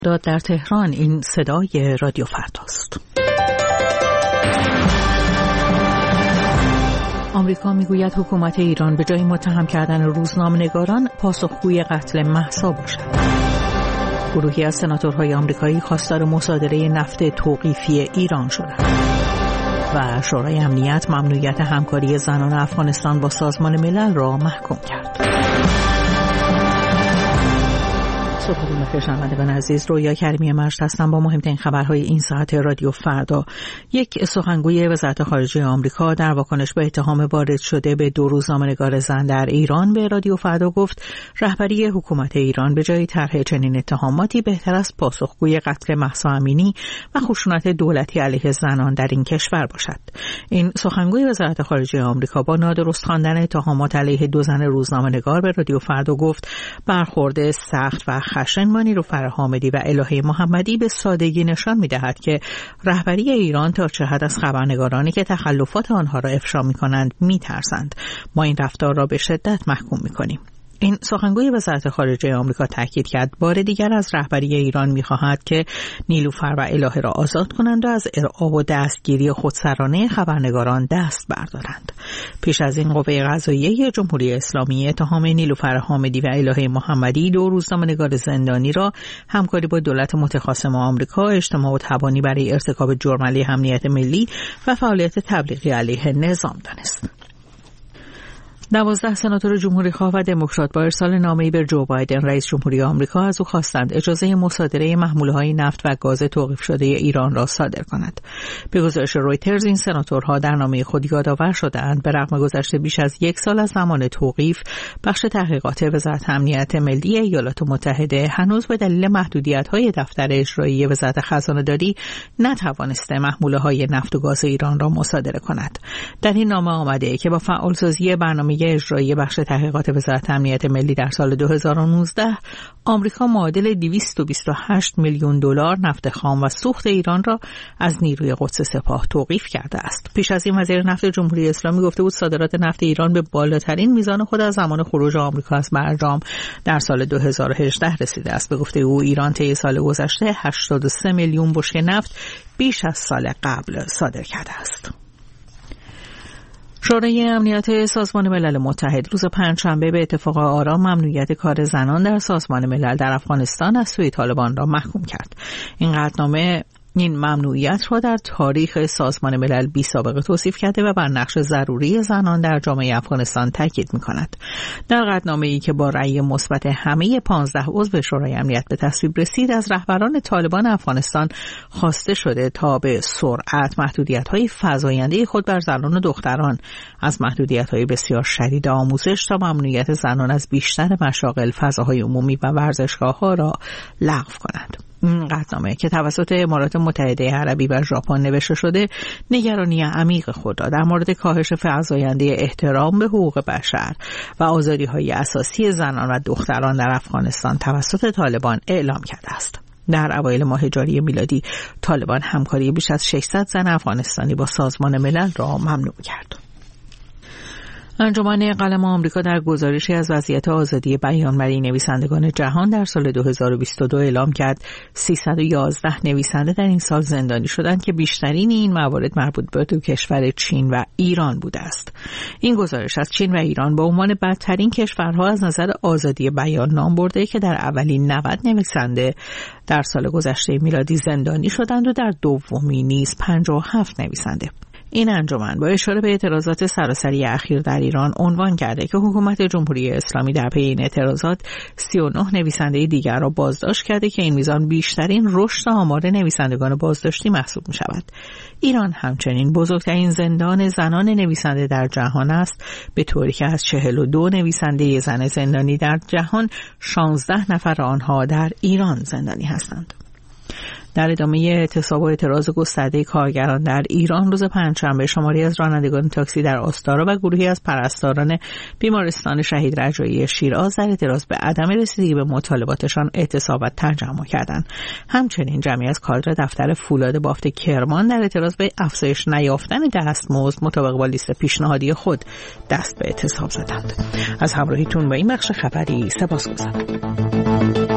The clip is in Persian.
در تهران این صدای رادیو فرداست. آمریکا میگوید حکومت ایران به جای متهم کردن روزنامه‌نگاران پاسخگوی قتل مهسا باشد. گروهی از سناتورهای آمریکایی خواستار مصادره نفت توقیفی ایران شدند. و شورای امنیت ممنوعیت همکاری زنان افغانستان با سازمان ملل را محکوم کرد. صبح بخیر شنوندگان عزیز، رویا کریمی مجد هستم با مهمترین خبرهای این ساعت رادیو فردا. یک سخنگوی وزارت خارجه آمریکا در واکنش به اتهام وارد شده به 2 روزنامه‌نگار زن در ایران به رادیو فردا گفت رهبری حکومت ایران به جای طرح چنین اتهاماتی بهتر است پاسخگوی قتل مهسا امینی و خشونت دولتی علیه زنان در این کشور باشد. این سخنگوی وزارت خارجه آمریکا با نادرست خواندن اتهامات علیه 2 زن روزنامه‌نگار به رادیو فردا گفت برخورد سخت و خشن با نیلوفر حامدی و الهه محمدی به سادگی نشان می‌دهد که رهبری ایران تا چه حد از خبرنگارانی که تخلفات آنها را افشا می‌کنند می‌ترسند. ما این رفتار را به شدت محکوم می‌کنیم. این سخنگوی وزارت خارجه آمریکا تاکید کرد بار دیگر از رهبری ایران می‌خواهد که نیلوفر و الهه را آزاد کنند و از ارعاب و دستگیری خودسرانه خبرنگاران دست بردارند. پیش از این قوه قضاییه جمهوری اسلامی اتهام نیلوفر حامدی و الهه محمدی 2 روزنامه‌نگار زندانی را همکاری با دولت متخاصم آمریکا، اجتماع و تبانی برای ارتکاب جرم علیه امنیت ملی و فعالیت تبلیغی علیه نظام دانست. 12 سناتور جمهوری‌خواه و دموکرات با ارسال نامه‌ای به جو بایدن رئیس جمهوری آمریکا از او خواستند اجازه مصادره محموله‌های نفت و گاز توقیف شده ایران را صادر کند. به گزارش رویترز این سناتورها در نامه خود یادآور شده‌اند به رغم گذشت بیش از 1 سال از زمان توقیف، بخش تحقیقات وزارت امنیت ملی ایالات متحده هنوز به دلیل محدودیت‌های دفتر اجرایی وزارت خزانه‌داری نتوانسته محموله‌های نفت و گاز ایران را مصادره کند. در این نامه آمده که با فعالسازی برنامه اجرایی بخش تحقیقات وزارت امنیت ملی در سال 2019 آمریکا معادل 228 میلیون دلار نفت خام و سوخت ایران را از نیروی قدس سپاه توقیف کرده است. پیش از این وزیر نفت جمهوری اسلامی گفته بود صادرات نفت ایران به بالاترین میزان خود از زمان خروج آمریکا از برجام در سال 2018 رسیده است. به گفته او ایران طی سال گذشته 83 میلیون بشکه نفت بیش از سال قبل صادر کرده است. شورای امنیت سازمان ملل متحد روز پنجشنبه به اتفاق آرا ممنوعیت کار زنان در سازمان ملل در افغانستان از سوی طالبان را محکوم کرد. این قطعنامه این ممنوعیت را در تاریخ سازمان ملل بی سابقه توصیف کرده و بر نقش ضروری زنان در جامعه افغانستان تاکید می‌کند. در قطعنامه‌ای که با رأی مثبت همه 15 عضو شورای امنیت به تصویب رسید، از رهبران طالبان افغانستان خواسته شده تا به سرعت محدودیت‌های فزاینده خود بر زنان و دختران، از محدودیت‌های بسیار شدید آموزش تا ممنوعیت زنان از بیشتر مشاغل، فضاهای عمومی و ورزشگاه‌ها را لغو کنند. این قطعنامه که توسط امارات متحده عربی و ژاپن نوشته شده، نگرانی عمیق خود را در مورد کاهش فزاینده احترام به حقوق بشر و آزادی‌های اساسی زنان و دختران در افغانستان توسط طالبان اعلام کرده است. در اوایل ماه جاری میلادی طالبان همکاری بیش از 600 زن افغانستانی با سازمان ملل را ممنوع کرد. انجمن قلم آمریکا در گزارشی از وضعیت آزادی بیان برای نویسندگان جهان در سال 2022 اعلام کرد 311 نویسنده در این سال زندانی شدند که بیشترین این موارد مربوط به 2 کشور چین و ایران بوده است. این گزارش از چین و ایران به عنوان بدترین کشورها از نظر آزادی بیان نام برده که در اولین 90 نویسنده در سال گذشته میلادی زندانی شدند و در دومی نیز 57 نویسنده. این انجمن با اشاره به اعتراضات سراسری اخیر در ایران عنوان کرده که حکومت جمهوری اسلامی در پی این اعتراضات 39 نویسنده دیگر را بازداشت کرده که این میزان بیشترین رشد آمار نویسندگان بازداشتی محسوب می شود. ایران همچنین بزرگترین زندان زنان نویسنده در جهان است، به طوری که از 42 نویسنده زن زندانی در جهان 16 نفر آنها در ایران زندانی هستند. در ادامه اعتصاب و اعتراض گسترده کارگران در ایران روز پنجشنبه شماری از رانندگان تاکسی در آستارا و گروهی از پرستاران بیمارستان شهید رجایی شیراز در اعتراض به عدم رسیدگی به مطالباتشان اعتصاب و تجمع کردند. همچنین جمعی از کادر دفتر فولاد بافت کرمان در اعتراض به افزایش نیافتن دستمزد مطابق با لیست پیشنهادی خود دست به اعتصاب زدند. از همراهیتون با این بخش خبری سپاسگزارم.